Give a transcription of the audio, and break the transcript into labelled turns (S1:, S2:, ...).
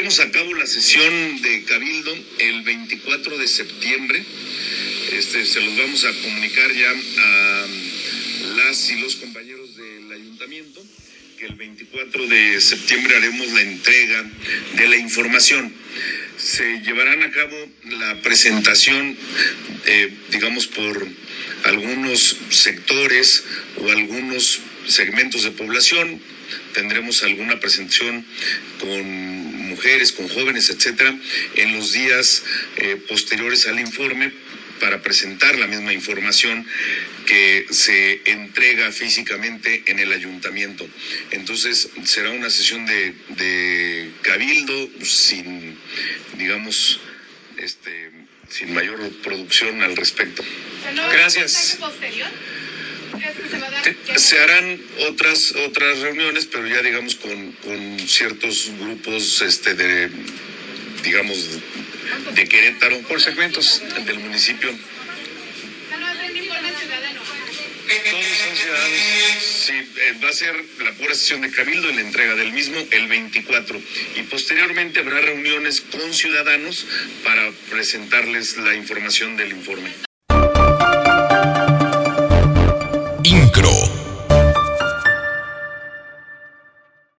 S1: llevaremos a cabo la sesión de Cabildo el 24 de septiembre. Se los vamos a comunicar ya a las y los compañeros del ayuntamiento, que el 24 de septiembre haremos la entrega de la información. Se llevarán a cabo la presentación, digamos, por algunos sectores o algunos segmentos de población. Tendremos alguna presentación con mujeres, con jóvenes, etcétera, en los días posteriores al informe, para presentar la misma información que se entrega físicamente en el ayuntamiento. Entonces será una sesión de cabildo sin, digamos, sin mayor producción al respecto. Gracias. Se harán otras reuniones, pero ya digamos con ciertos grupos de Querétaro, por segmentos del municipio. Todos son ciudadanos. Sí, va a ser la pura sesión de cabildo y la entrega del mismo el 24. Y posteriormente habrá reuniones con ciudadanos para presentarles la información del informe.